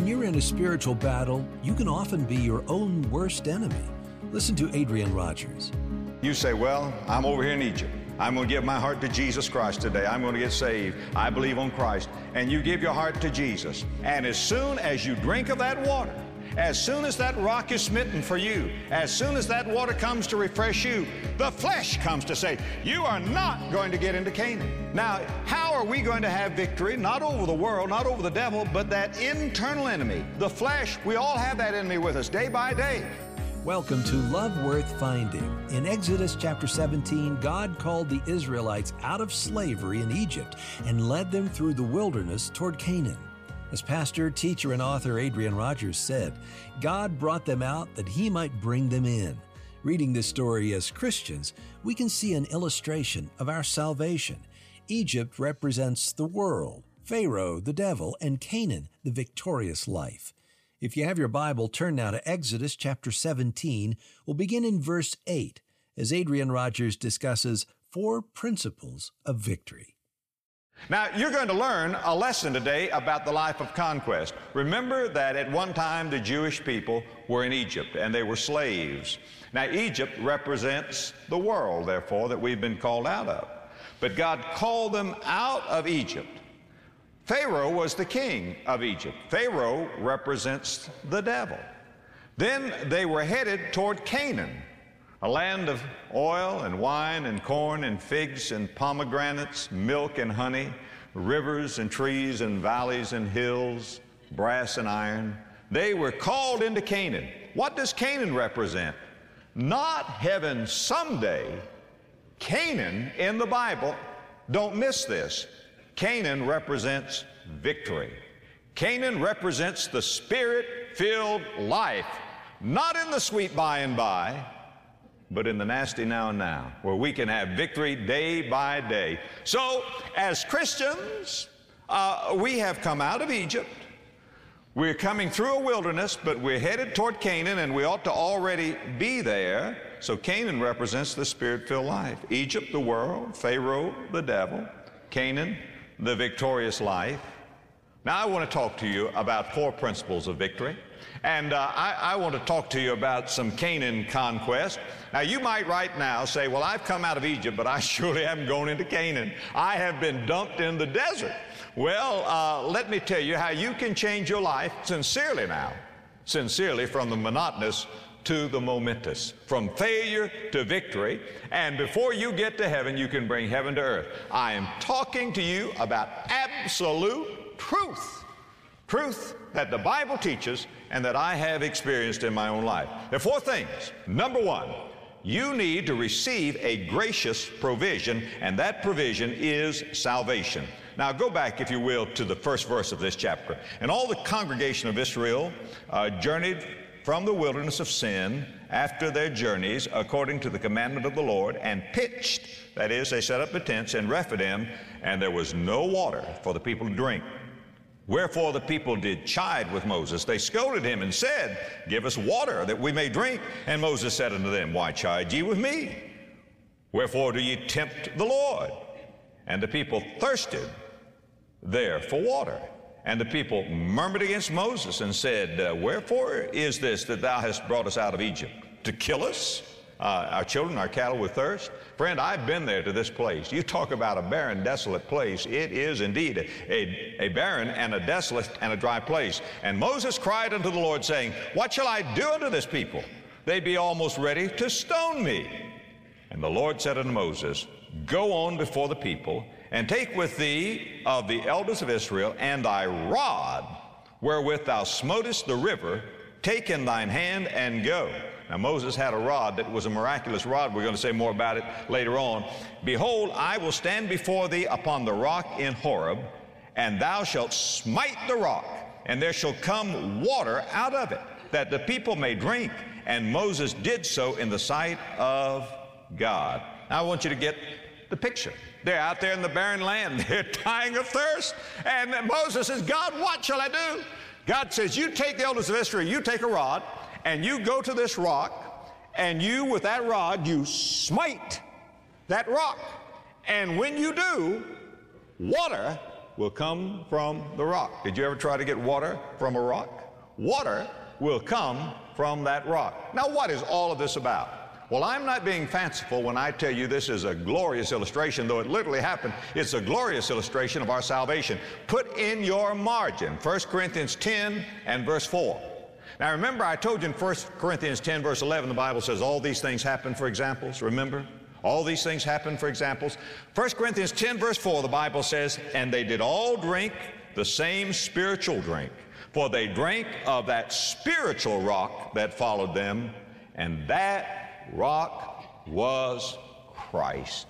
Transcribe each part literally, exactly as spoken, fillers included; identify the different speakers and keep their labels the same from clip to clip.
Speaker 1: When you're in a spiritual battle, you can often be your own worst enemy. Listen to Adrian Rogers.
Speaker 2: You say, well, I'm over here in Egypt. I'm going to give my heart to Jesus Christ today. I'm going to get saved. I believe on Christ. And you give your heart to Jesus. And as soon as you drink of that water, as soon as that rock is smitten for you, as soon as that water comes to refresh you, the flesh comes to say, you are not going to get into Canaan. Now, how are we going to have victory? Not over the world, not over the devil, but that internal enemy, the flesh. We all have that enemy with us day by day.
Speaker 1: Welcome to Love Worth Finding. In Exodus chapter seventeen, God called the Israelites out of slavery in Egypt and led them through the wilderness toward Canaan. As pastor, teacher, and author Adrian Rogers said, God brought them out that He might bring them in. Reading this story as Christians, we can see an illustration of our salvation. Egypt represents the world, Pharaoh, the devil, and Canaan, the victorious life. If you have your Bible, turn now to Exodus chapter seventeen. We'll begin in verse eight as Adrian Rogers discusses four principles of victory.
Speaker 2: Now, you're going to learn a lesson today about the life of conquest. Remember that at one time the Jewish people were in Egypt and they were slaves. Now, Egypt represents the world, therefore, that we've been called out of. But God called them out of Egypt. Pharaoh was the king of Egypt. Pharaoh represents the devil. Then they were headed toward Canaan, a land of oil and wine and corn and figs and pomegranates, milk and honey, rivers and trees and valleys and hills, brass and iron. They were called into Canaan. What does Canaan represent? Not heaven someday. Canaan in the Bible, don't miss this. Canaan represents victory. Canaan represents the Spirit-filled life, not in the sweet by and by, but in the nasty now and now, where we can have victory day by day. So, as Christians, uh, we have come out of Egypt. We're coming through a wilderness, but we're headed toward Canaan, and we ought to already be there. So Canaan represents the Spirit-filled life. Egypt, the world. Pharaoh, the devil. Canaan, the victorious life. Now, I want to talk to you about four principles of victory. And uh, I, I want to talk to you about some Canaan conquest. Now, you might right now say, well, I've come out of Egypt, but I surely haven't gone into Canaan. I have been dumped in the desert. Well, uh, let me tell you how you can change your life sincerely now. Sincerely, from the monotonous to the momentous, from failure to victory, and before you get to heaven, you can bring heaven to earth. I am talking to you about absolute truth. Truth that the Bible teaches and that I have experienced in my own life. There are four things. Number one, you need to receive a gracious provision, and that provision is salvation. Now go back, if you will, to the first verse of this chapter. And all the congregation of Israel uh, journeyed from the wilderness of sin after their journeys according to the commandment of the Lord, and pitched, that is, they set up the tents in Rephidim, and there was no water for the people to drink. Wherefore the people did chide with Moses. They scolded him and said, give us water that we may drink. And Moses said unto them, why chide ye with me? Wherefore do ye tempt the Lord? And the people thirsted there for water. And the people murmured against Moses and said, uh, wherefore is this that thou hast brought us out of Egypt? To kill us, uh, our children, our cattle with thirst? Friend, I've been there to this place. You talk about a barren, desolate place. It is indeed a, a, a barren and a desolate and a dry place. And Moses cried unto the Lord, saying, what shall I do unto this people? They be almost ready to stone me. And the Lord said unto Moses, go on before the people, and take with thee of the elders of Israel, and thy rod, wherewith thou smotest the river, take in thine hand and go. Now Moses had a rod that was a miraculous rod. We're going to say more about it later on. Behold, I will stand before thee upon the rock in Horeb, and thou shalt smite the rock, and there shall come water out of it, that the people may drink. And Moses did so in the sight of God. Now I want you to get the picture. They're out there in the barren land. They're dying of thirst. And Moses says, God, what shall I do? God says, you take the elders of Israel, you take a rod, and you go to this rock, and you, with that rod, you smite that rock. And when you do, water will come from the rock. Did you ever try to get water from a rock? Water will come from that rock. Now, what is all of this about? Well, I'm not being fanciful when I tell you this is a glorious illustration, though it literally happened. It's a glorious illustration of our salvation. Put in your margin First Corinthians ten and verse four. Now, remember, I told you in First Corinthians ten, verse eleven, the Bible says all these things happen for examples. Remember? All these things happen for examples. First Corinthians ten, verse four, the Bible says, and they did all drink the same spiritual drink, for they drank of that spiritual rock that followed them, and that rock was Christ.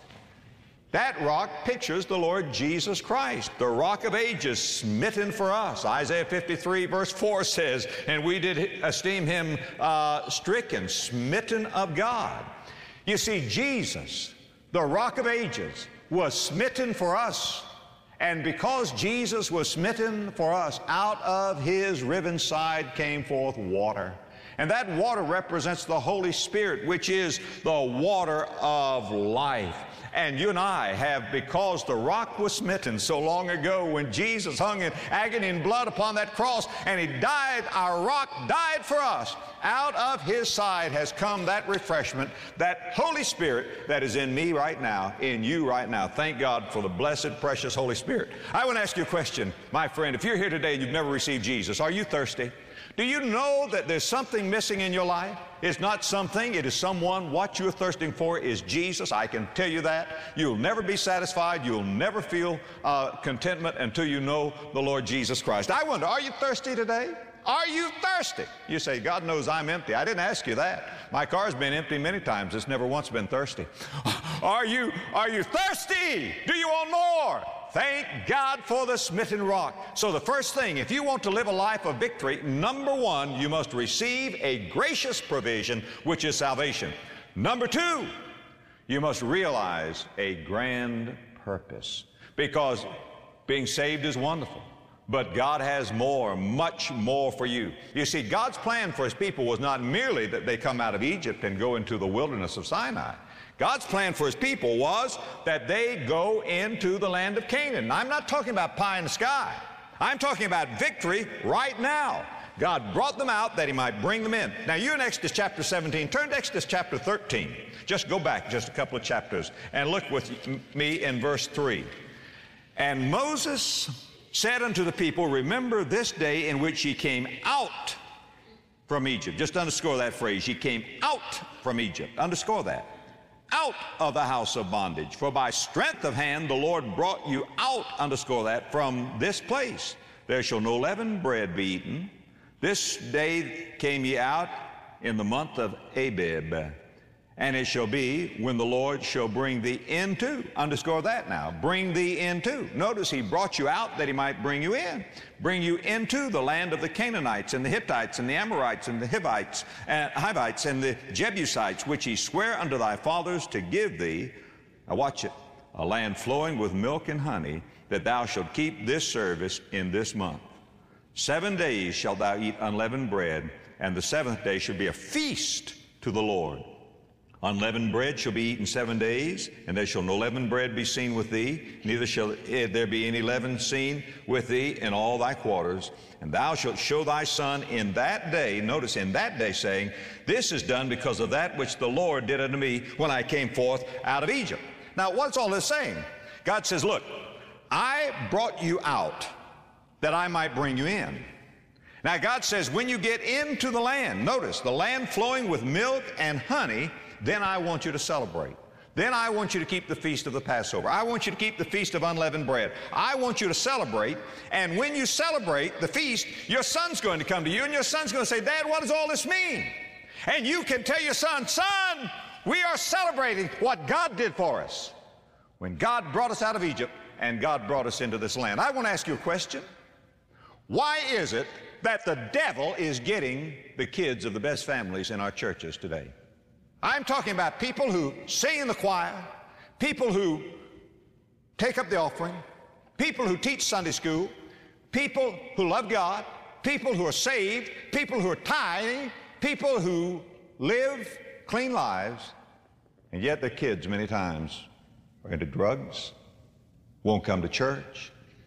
Speaker 2: That rock pictures the Lord Jesus Christ, the rock of ages smitten for us. Isaiah fifty-three verse four says, and we did esteem him uh, stricken, smitten of God. You see, Jesus, the rock of ages, was smitten for us. And because Jesus was smitten for us, out of his riven side came forth water. And that water represents the Holy Spirit, which is the water of life. And you and I have, because the rock was smitten so long ago when Jesus hung in agony and blood upon that cross, and he died, our rock died for us. Out of his side has come that refreshment, that Holy Spirit that is in me right now, in you right now. Thank God for the blessed, precious Holy Spirit. I want to ask you a question, my friend. If you're here today and you've never received Jesus, are you thirsty? Do you know that there's something missing in your life? It's not something, it is someone. What you're thirsting for is Jesus. I can tell you that. You'll never be satisfied. You'll never feel uh, contentment until you know the Lord Jesus Christ. I wonder, are you thirsty today? Are you thirsty? You say, God knows I'm empty. I didn't ask you that. My car's been empty many times. It's never once been thirsty. Are you, are you thirsty? Do you want more? Thank God for the smitten rock. So the first thing, if you want to live a life of victory, number one, you must receive a gracious provision, which is salvation. Number two, you must realize a grand purpose, because being saved is wonderful. But God has more, much more for you. You see, God's plan for his people was not merely that they come out of Egypt and go into the wilderness of Sinai. God's plan for his people was that they go into the land of Canaan. I'm not talking about pie in the sky. I'm talking about victory right now. God brought them out that he might bring them in. Now, you're in Exodus chapter seventeen. Turn to Exodus chapter thirteen. Just go back just a couple of chapters and look with me in verse three. And Moses said unto the people, remember this day in which ye came out from Egypt. Just underscore that phrase. Ye came out from Egypt. Underscore that. Out of the house of bondage. For by strength of hand the Lord brought you out, underscore that, from this place. There shall no leavened bread be eaten. This day came ye out in the month of Abib. And it shall be when the Lord shall bring thee into, underscore that now, bring thee into. Notice he brought you out that he might bring you in. Bring you into the land of the Canaanites and the Hittites and the Amorites and the Hivites and Hivites and the Jebusites, which he sware unto thy fathers to give thee. Now watch it. A land flowing with milk and honey, that thou shalt keep this service in this month. Seven days shalt thou eat unleavened bread, and the seventh day shall be a feast to the Lord. Unleavened bread shall be eaten seven days, and there shall no leavened bread be seen with thee, neither shall there be any leaven seen with thee in all thy quarters. And thou shalt show thy son in that day, notice in that day, saying, this is done because of that which the Lord did unto me when I came forth out of Egypt. Now, what's all this saying? God says, look, I brought you out that I might bring you in. Now, God says, when you get into the land, notice, the land flowing with milk and honey, then I want you to celebrate. Then I want you to keep the feast of the Passover. I want you to keep the feast of unleavened bread. I want you to celebrate, and when you celebrate the feast, your son's going to come to you, and your son's going to say, Dad, what does all this mean? And you can tell your son, son, we are celebrating what God did for us when God brought us out of Egypt and God brought us into this land. I want to ask you a question. Why is it that the devil is getting the kids of the best families in our churches today? I'm talking about people who sing in the choir, people who take up the offering, people who teach Sunday school, people who love God, people who are saved, people who are tithing, people who live clean lives, and yet their kids many times are into drugs, won't come to church,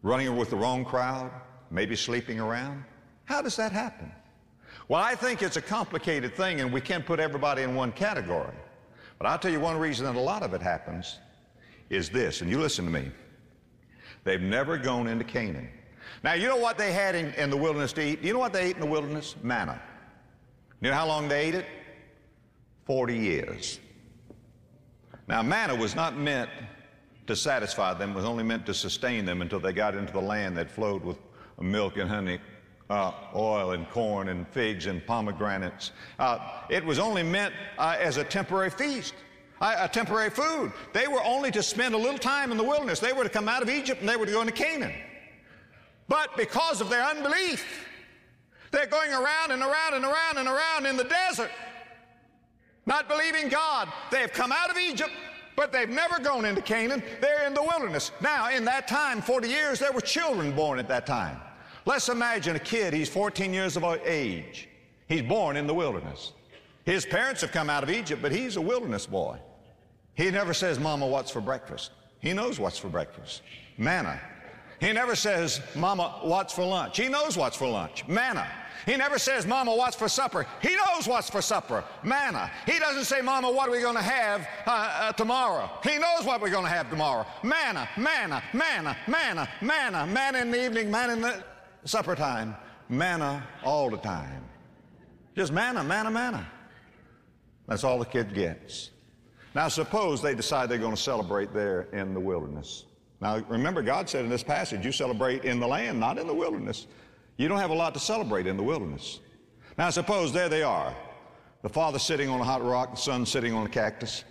Speaker 2: running with the wrong crowd, maybe sleeping around. How does that happen? Well, I think it's a complicated thing, and we can't put everybody in one category. But I'll tell you one reason that a lot of it happens is this, and you listen to me. They've never gone into Canaan. Now, you know what they had in, in the wilderness to eat? You know what they ate in the wilderness? Manna. You know how long they ate it? Forty years. Now, manna was not meant to satisfy them. It was only meant to sustain them until they got into the land that flowed with milk and honey, uh, oil and corn and figs and pomegranates. Uh, it was only meant uh, as a temporary feast, uh, a temporary food. They were only to spend a little time in the wilderness. They were to come out of Egypt and they were to go into Canaan. But because of their unbelief, they're going around and around and around and around in the desert, not believing God. They have come out of Egypt, but they've never gone into Canaan. They're in the wilderness. Now, in that time, forty years, there were children born at that time. Let's imagine a kid, he's fourteen years of age. He's born in the wilderness. His parents have come out of Egypt, but he's a wilderness boy. He never says, Mama, what's for breakfast? He knows what's for breakfast. Manna. He never says, Mama, what's for lunch? He knows what's for lunch. Manna. He never says, Mama, what's for supper? He knows what's for supper. Manna. He doesn't say, Mama, what are we going to have uh, uh, tomorrow? He knows what we're going to have tomorrow. Manna, manna, manna, manna, manna, manna in the evening, manna in the supper time, manna all the time. Just manna, manna, manna. That's all the kid gets. Now, suppose they decide they're going to celebrate there in the wilderness. Now, remember, God said in this passage, you celebrate in the land, not in the wilderness. You don't have a lot to celebrate in the wilderness. Now, suppose there they are. The father sitting on a hot rock, the son sitting on a cactus.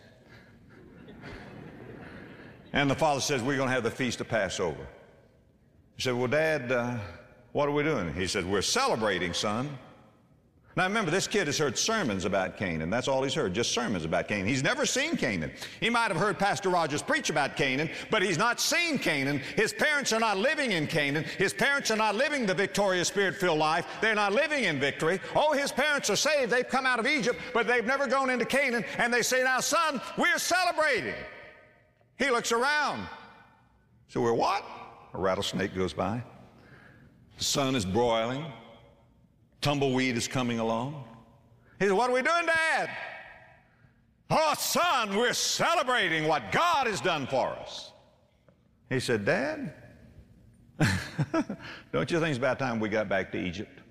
Speaker 2: And the father says, we're going to have the feast of Passover. He said, well, Dad, uh, what are we doing? He said, we're celebrating, son. Now, remember, this kid has heard sermons about Canaan. That's all he's heard, just sermons about Canaan. He's never seen Canaan. He might have heard Pastor Rogers preach about Canaan, but he's not seen Canaan. His parents are not living in Canaan. His parents are not living the victorious, Spirit-filled life. They're not living in victory. Oh, his parents are saved. They've come out of Egypt, but they've never gone into Canaan. And they say, now, son, we're celebrating. He looks around. So we're what? A rattlesnake goes by. The sun is broiling. Tumbleweed is coming along. He said, what are we doing, Dad? Oh, son, we're celebrating what God has done for us. He said, Dad, don't you think it's about time we got back to Egypt?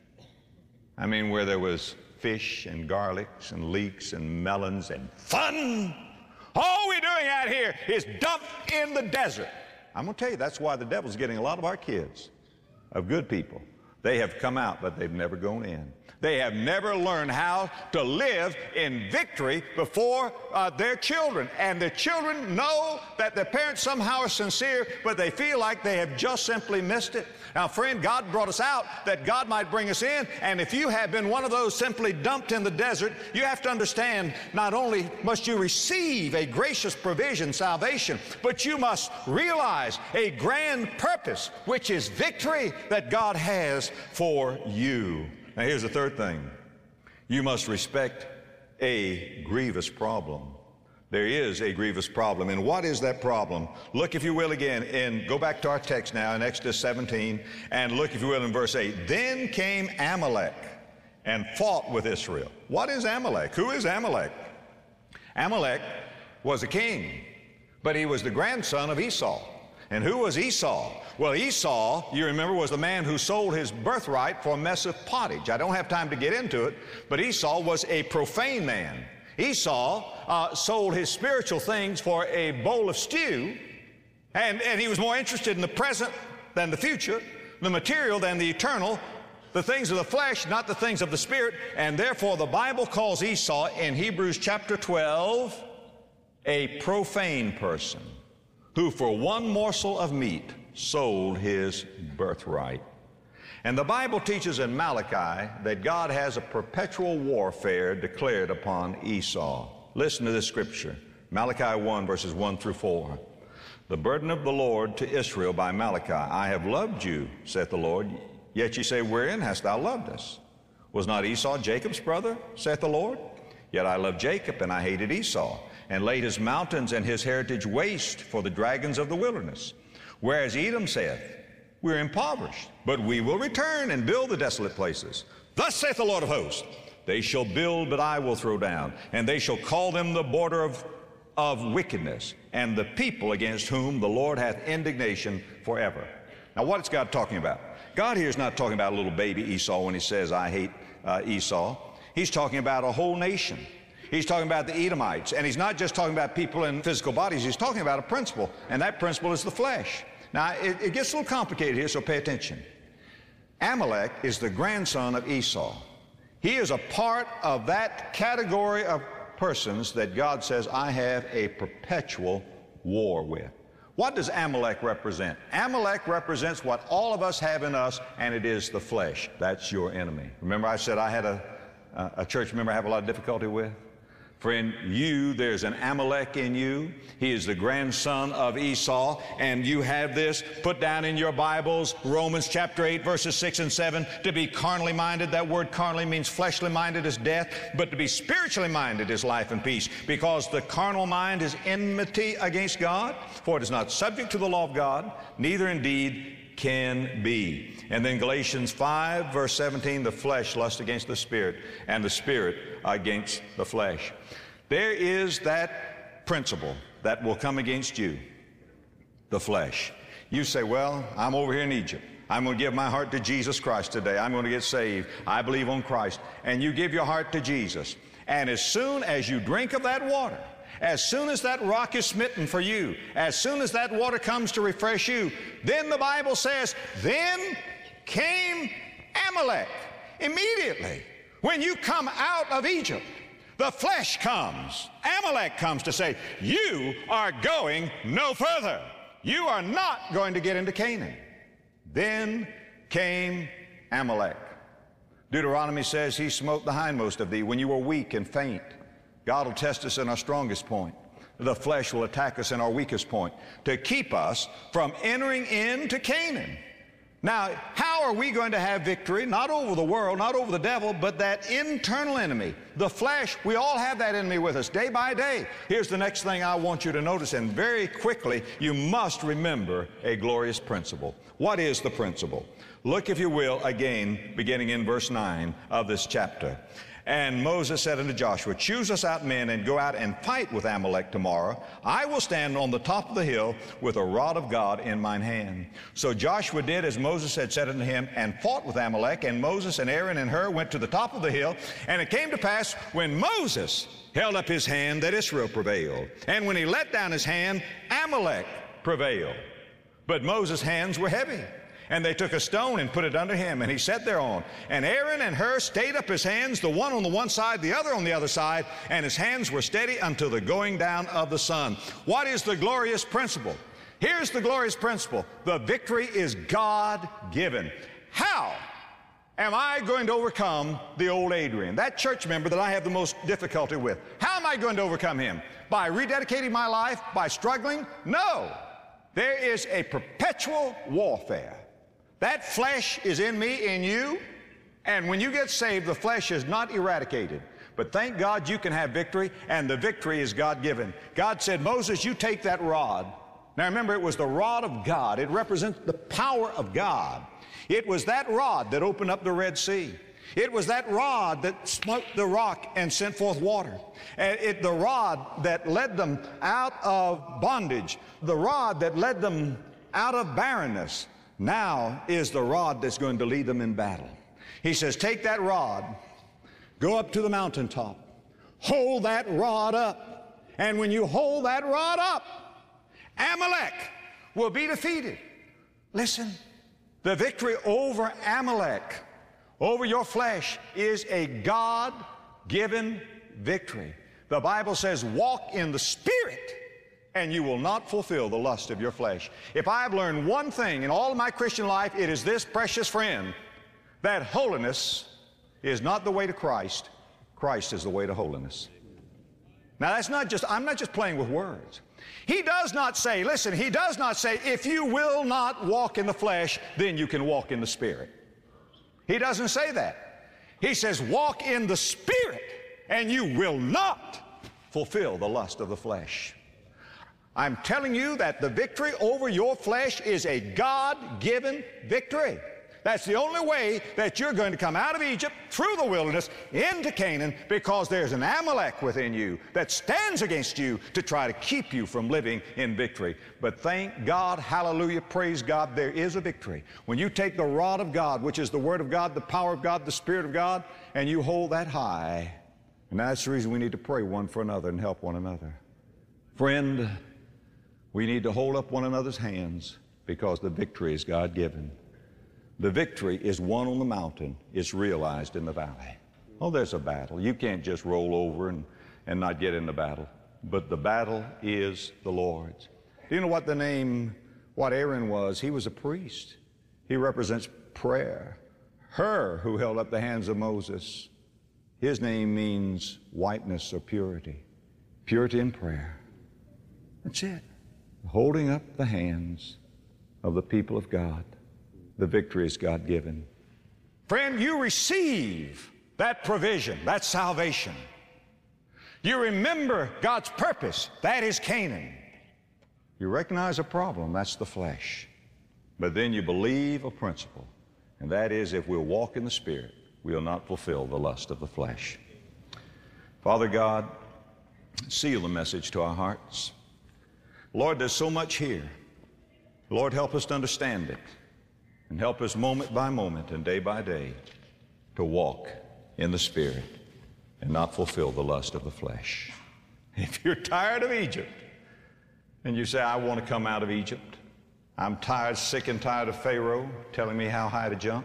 Speaker 2: I mean, where there was fish and garlics and leeks and melons and fun. All we're doing out here is dump in the desert. I'm going to tell you, that's why the devil's getting a lot of our kids, of good people. They have come out, but they've never gone in. They have never learned how to live in victory before uh, their children. And their children know that their parents somehow are sincere, but they feel like they have just simply missed it. Now, friend, God brought us out that God might bring us in. And if you have been one of those simply dumped in the desert, you have to understand not only must you receive a gracious provision, salvation, but you must realize a grand purpose, which is victory that God has for you. Now, here's the third thing. You must respect a grievous problem. There is a grievous problem. And what is that problem? Look, if you will, again, and go back to our text now in Exodus seventeen, and look, if you will, in verse eight. Then came Amalek and fought with Israel. What is Amalek? Who is Amalek? Amalek was a king, but he was the grandson of Esau. And who was Esau? Well, Esau, you remember, was the man who sold his birthright for a mess of pottage. I don't have time to get into it, but Esau was a profane man. Esau uh, sold his spiritual things for a bowl of stew, and, and he was more interested in the present than the future, the material than the eternal, the things of the flesh, not the things of the spirit. And therefore, the Bible calls Esau in Hebrews chapter twelve a profane person, who for one morsel of meat sold his birthright. And the Bible teaches in Malachi that God has a perpetual warfare declared upon Esau. Listen to this scripture, Malachi one, verses one through four. The burden of the Lord to Israel by Malachi. I have loved you, saith the Lord, yet ye say, wherein hast thou loved us? Was not Esau Jacob's brother, saith the Lord? Yet I loved Jacob, and I hated Esau, and laid his mountains and his heritage waste for the dragons of the wilderness. Whereas Edom saith, We're impoverished. But we will return and build the desolate places. Thus saith the Lord of hosts, they shall build, but I will throw down, and they shall call them the border of, of wickedness, and the people against whom the Lord hath indignation forever. Now, what is God talking about? God here is not talking about a little baby Esau when he says, I hate uh, Esau. He's talking about a whole nation. He's talking about the Edomites, and he's not just talking about people in physical bodies. He's talking about a principle, and that principle is the flesh. Now, it, it gets a little complicated here, so pay attention. Amalek is the grandson of Esau. He is a part of that category of persons that God says, I have a perpetual war with. What does Amalek represent? Amalek represents what all of us have in us, and it is the flesh. That's your enemy. Remember I said I had a, a church member I have a lot of difficulty with? For in you, there's an Amalek in you. He is the grandson of Esau. And you have this put down in your Bibles, Romans chapter eight, verses six and seven. To be carnally minded, that word carnally means fleshly minded is death. But to be spiritually minded is life and peace. Because the carnal mind is enmity against God. For it is not subject to the law of God, neither indeed can be. And then Galatians five, verse seventeen, the flesh lusts against the spirit, and the spirit against the flesh. There is that principle that will come against you, the flesh. You say, well, I'm over here in Egypt. I'm going to give my heart to Jesus Christ today. I'm going to get saved. I believe on Christ. And you give your heart to Jesus. And as soon as you drink of that water, as soon as that rock is smitten for you, as soon as that water comes to refresh you, then the Bible says, then came Amalek. Immediately, when you come out of Egypt, the flesh comes. Amalek comes to say, you are going no further. You are not going to get into Canaan. Then came Amalek. Deuteronomy says, he smote the hindmost of thee when you were weak and faint. God will test us in our strongest point. The flesh will attack us in our weakest point to keep us from entering into Canaan. Now, how are we going to have victory? Not over the world, not over the devil, but that internal enemy, the flesh. We all have that enemy with us day by day. Here's the next thing I want you to notice, and very quickly, you must remember a glorious principle. What is the principle? Look, if you will, again, beginning in verse nine of this chapter. And Moses said unto Joshua, choose us out men and go out and fight with Amalek tomorrow. I will stand on the top of the hill with a rod of God in mine hand. So Joshua did as Moses had said unto him and fought with Amalek. And Moses and Aaron and Hur went to the top of the hill. And it came to pass when Moses held up his hand that Israel prevailed. And when he let down his hand, Amalek prevailed. But Moses' hands were heavy. And they took a stone and put it under him, and he sat thereon. And Aaron and Hur stayed up his hands, the one on the one side, the other on the other side, and his hands were steady until the going down of the sun. What is the glorious principle? Here's the glorious principle. The victory is God-given. How am I going to overcome the old Adrian, that church member that I have the most difficulty with? How am I going to overcome him? By rededicating my life? By struggling? No. There is a perpetual warfare. That flesh is in me, in you, and when you get saved, the flesh is not eradicated. But thank God you can have victory, and the victory is God-given. God said, Moses, you take that rod. Now remember, it was the rod of God. It represents the power of God. It was that rod that opened up the Red Sea. It was that rod that smote the rock and sent forth water. And it, the rod that led them out of bondage, the rod that led them out of barrenness, now is the rod that's going to lead them in battle. He says, take that rod, go up to the mountaintop, hold that rod up, and when you hold that rod up, Amalek will be defeated. Listen, the victory over Amalek, over your flesh, is a God-given victory. The Bible says, walk in the Spirit, and you will not fulfill the lust of your flesh. If I've learned one thing in all of my Christian life, it is this, precious friend, that holiness is not the way to Christ. Christ is the way to holiness. Now that's not just, I'm not just playing with words. He does not say, listen, he does not say, if you will not walk in the flesh, then you can walk in the Spirit. He doesn't say that. He says, walk in the Spirit, and you will not fulfill the lust of the flesh. I'm telling you that the victory over your flesh is a God-given victory. That's the only way that you're going to come out of Egypt, through the wilderness, into Canaan, because there's an Amalek within you that stands against you to try to keep you from living in victory. But thank God, hallelujah, praise God, there is a victory. When you take the rod of God, which is the Word of God, the power of God, the Spirit of God, and you hold that high, and that's the reason we need to pray one for another and help one another. Friend, we need to hold up one another's hands because the victory is God-given. The victory is won on the mountain. It's realized in the valley. Oh, there's a battle. You can't just roll over and, and not get in the battle. But the battle is the Lord's. Do you know what the name, what Aaron was? He was a priest. He represents prayer. Hur, who held up the hands of Moses, his name means whiteness or purity. Purity in prayer. That's it. Holding up the hands of the people of God. The victory is God-given. Friend, you receive that provision, that salvation. You remember God's purpose, that is Canaan. You recognize a problem, that's the flesh. But then you believe a principle, and that is if we'll walk in the Spirit, we'll not fulfill the lust of the flesh. Father God, seal the message to our hearts. Lord, there's so much here. Lord, help us to understand it. And help us moment by moment and day by day to walk in the Spirit and not fulfill the lust of the flesh. If you're tired of Egypt and you say, I want to come out of Egypt, I'm tired, sick and tired of Pharaoh telling me how high to jump.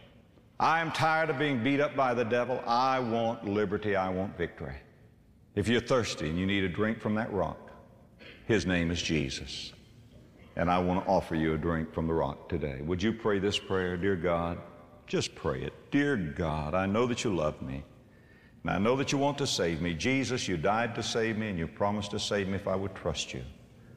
Speaker 2: I am tired of being beat up by the devil. I want liberty. I want victory. If you're thirsty and you need a drink from that rock, his name is Jesus. And I want to offer you a drink from the rock today. Would you pray this prayer? Dear God, just pray it. Dear God, I know that you love me, and I know that you want to save me. Jesus, you died to save me, and you promised to save me if I would trust you.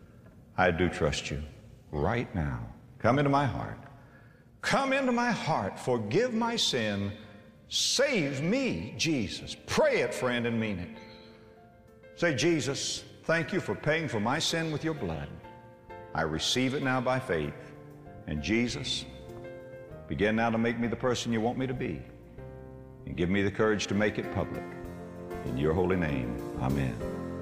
Speaker 2: I do trust you right now. Come into my heart. Come into my heart. Forgive my sin. Save me, Jesus. Pray it, friend, and mean it. Say, Jesus, thank you for paying for my sin with your blood. I receive it now by faith. And Jesus, begin now to make me the person you want me to be. And give me the courage to make it public. In your holy name, amen.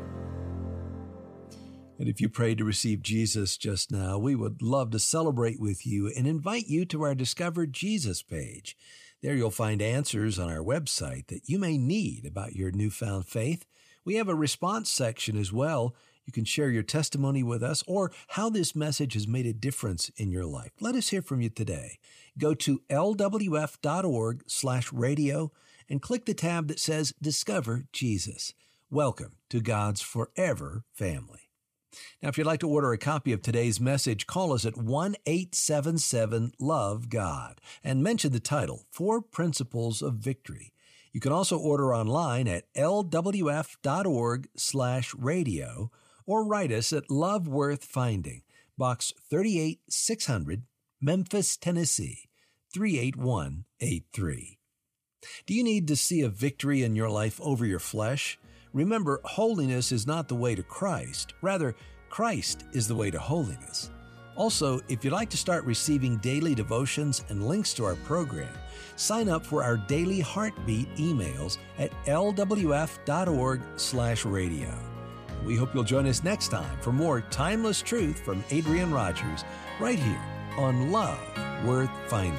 Speaker 1: And if you prayed to receive Jesus just now, we would love to celebrate with you and invite you to our Discover Jesus page. There you'll find answers on our website that you may need about your newfound faith. We have a response section as well. You can share your testimony with us or how this message has made a difference in your life. Let us hear from you today. Go to L W F dot org slash radio and click the tab that says Discover Jesus. Welcome to God's forever family. Now, if you'd like to order a copy of today's message, call us at one eight seven seven love God and mention the title, Four Principles of Victory. You can also order online at L W F dot org slash radio or write us at Love Worth Finding, Box thirty-eight six hundred, Memphis, Tennessee, three eight one eight three. Do you need to see a victory in your life over your flesh? Remember, holiness is not the way to Christ. Rather, Christ is the way to holiness. Also, if you'd like to start receiving daily devotions and links to our program, sign up for our daily heartbeat emails at L W F dot org slash radio. We hope you'll join us next time for more timeless truth from Adrian Rogers, right here on Love Worth Finding.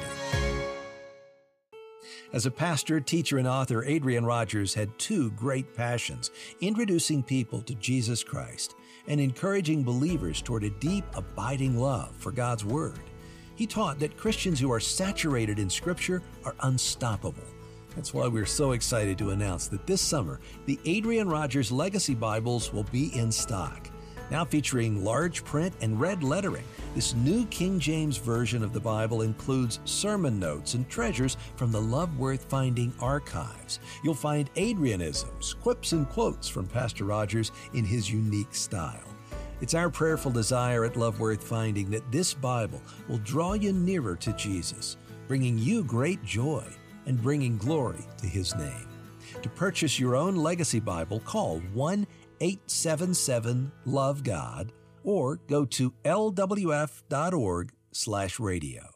Speaker 1: As a pastor, teacher, and author, Adrian Rogers had two great passions: introducing people to Jesus Christ and encouraging believers toward a deep, abiding love for God's Word. He taught that Christians who are saturated in Scripture are unstoppable. That's why we're so excited to announce that this summer, the Adrian Rogers Legacy Bibles will be in stock. Now featuring large print and red lettering, this new King James Version of the Bible includes sermon notes and treasures from the Love Worth Finding archives. You'll find Adrianisms, quips and quotes from Pastor Rogers in his unique style. It's our prayerful desire at Love Worth Finding that this Bible will draw you nearer to Jesus, bringing you great joy and bringing glory to His name. To purchase your own Legacy Bible, call one eight seven seven love God or go to l w f dot org slash radio.